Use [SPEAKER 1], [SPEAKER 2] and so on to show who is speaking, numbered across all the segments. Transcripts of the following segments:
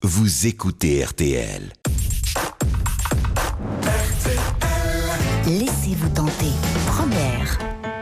[SPEAKER 1] vous écoutez RTL.
[SPEAKER 2] Laissez-vous tenter. Première.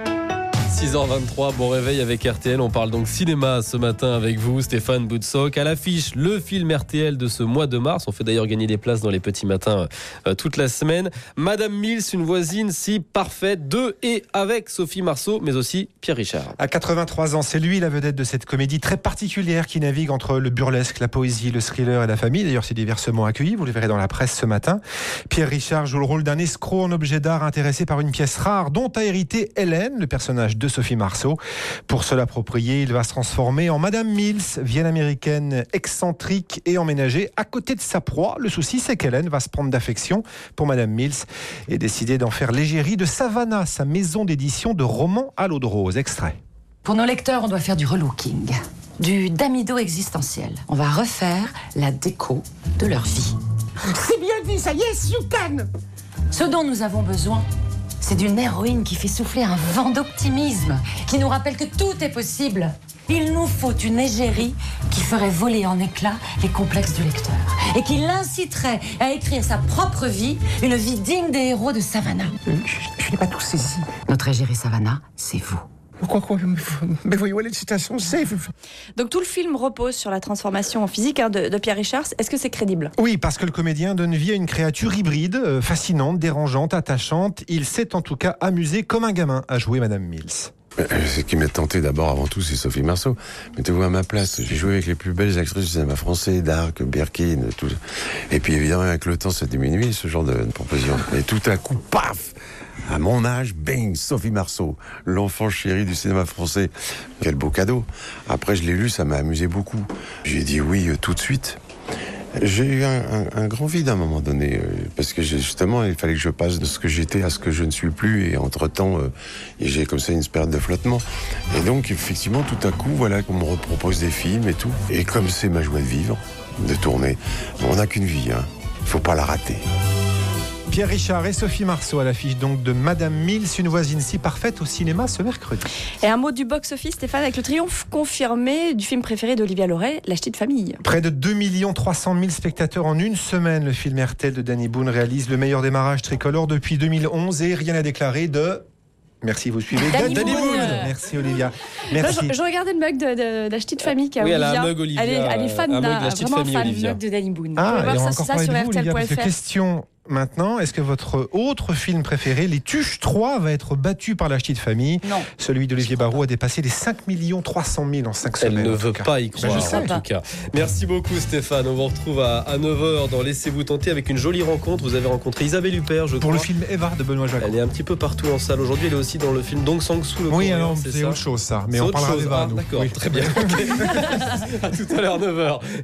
[SPEAKER 3] 6h23, bon réveil avec RTL. On parle donc cinéma ce matin avec vous, Stéphane Boutsock. À l'affiche, le film RTL de ce mois de mars. On fait d'ailleurs gagner des places dans les petits matins toute la semaine. Madame Mills, une voisine si parfaite, de et avec Sophie Marceau, mais aussi Pierre Richard.
[SPEAKER 4] À 83 ans, c'est lui la vedette de cette comédie très particulière qui navigue entre le burlesque, la poésie, le thriller et la famille. D'ailleurs, c'est diversement accueilli, vous le verrez dans la presse ce matin. Pierre Richard joue le rôle d'un escroc en objet d'art intéressé par une pièce rare dont a hérité Hélène, le personnage de Sophie Marceau. Pour se l'approprier, il va se transformer en Madame Mills, vieille américaine excentrique et emménagée à côté de sa proie. Le souci, c'est qu'Hélène va se prendre d'affection pour Madame Mills et décider d'en faire l'égérie de Savannah, sa maison d'édition de romans à l'eau de rose. Extrait.
[SPEAKER 5] Pour nos lecteurs, on doit faire du relooking, du damido existentiel. On va refaire la déco de leur vie.
[SPEAKER 6] C'est bien dit, ça, yes, you can.
[SPEAKER 5] Ce dont nous avons besoin, c'est d'une héroïne qui fait souffler un vent d'optimisme, qui nous rappelle que tout est possible. Il nous faut une égérie qui ferait voler en éclats les complexes du lecteur et qui l'inciterait à écrire sa propre vie, une vie digne des héros de Savannah.
[SPEAKER 6] Je n'ai pas tout saisi.
[SPEAKER 5] Notre égérie Savannah, c'est vous.
[SPEAKER 6] Pourquoi mais voyons, les citations, c'est...
[SPEAKER 7] Donc tout le film repose sur la transformation physique de Pierre Richard. Est-ce que c'est crédible ?
[SPEAKER 4] Oui, parce que le comédien donne vie à une créature hybride, fascinante, dérangeante, attachante. Il s'est en tout cas amusé comme un gamin à jouer Madame Mills.
[SPEAKER 8] Ce qui m'a tenté d'abord, avant tout, c'est Sophie Marceau. Mettez-vous à ma place. J'ai joué avec les plus belles actrices du cinéma français, Darc, Birkin, tout. Et puis évidemment, avec le temps, ça diminue, ce genre de proposition. Et tout à coup, paf! À mon âge, bing, Sophie Marceau, l'enfant chéri du cinéma français. Quel beau cadeau. Après, je l'ai lu, ça m'a amusé beaucoup. J'ai dit oui tout de suite. J'ai eu un grand vide à un moment donné, parce que justement, il fallait que je passe de ce que j'étais à ce que je ne suis plus, et entre-temps, j'ai comme ça une période de flottement. Et donc, effectivement, tout à coup, voilà qu'on me repropose des films et tout. Et comme c'est ma joie de vivre, de tourner, on n'a qu'une vie, hein. Faut pas la rater.
[SPEAKER 4] Pierre Richard et Sophie Marceau à l'affiche donc de Madame Mills, une voisine si parfaite au cinéma ce mercredi.
[SPEAKER 7] Et un mot du box-office, Stéphane, avec le triomphe confirmé du film préféré d'Olivia Loret, La Ch'ti de famille.
[SPEAKER 4] Près de 2 300 000 spectateurs en une semaine. Le film RTL de Danny Boone réalise le meilleur démarrage tricolore depuis 2011 et rien à déclarer de... Merci, vous suivez
[SPEAKER 7] Danny Boone.
[SPEAKER 4] Merci Olivia. Merci.
[SPEAKER 7] Je regardais le mug de La Ch'ti de famille qu'a
[SPEAKER 3] Oui, elle
[SPEAKER 7] Olivia.
[SPEAKER 3] a un mug Olivia.
[SPEAKER 7] Elle est fan vraiment fan du mug de Danny Boone.
[SPEAKER 4] Ah,
[SPEAKER 7] vous pouvez
[SPEAKER 4] et on va
[SPEAKER 7] voir
[SPEAKER 4] encore
[SPEAKER 7] ça
[SPEAKER 4] parler
[SPEAKER 7] sur
[SPEAKER 4] de vous, Olivia, parce que
[SPEAKER 7] rtl.fr.
[SPEAKER 4] question maintenant, est-ce que votre autre film préféré, Les Tuches 3, va être battu par La Ch'ti de famille ?
[SPEAKER 7] Non.
[SPEAKER 4] Celui d'Olivier Barrault a dépassé les 5 300 000 en 5 semaines.
[SPEAKER 3] Elle ne veut pas y croire,
[SPEAKER 4] je sais.
[SPEAKER 3] en tout cas. Merci beaucoup, Stéphane. On vous retrouve à 9h dans Laissez-vous tenter avec une jolie rencontre. Vous avez rencontré Isabelle Huppert, je crois.
[SPEAKER 4] Pour le film Eva de Benoît Jacquot.
[SPEAKER 3] Elle est un petit peu partout en salle. Aujourd'hui, elle est aussi dans le film Dong Sang-soo.
[SPEAKER 4] Oui, alors c'est autre chose ça. Mais
[SPEAKER 3] C'est
[SPEAKER 4] on
[SPEAKER 3] autre
[SPEAKER 4] parlera
[SPEAKER 3] chose.
[SPEAKER 4] d'Eva,
[SPEAKER 3] Ah,
[SPEAKER 4] nous.
[SPEAKER 3] d'accord,
[SPEAKER 4] Oui.
[SPEAKER 3] très bien. À tout à l'heure, 9h.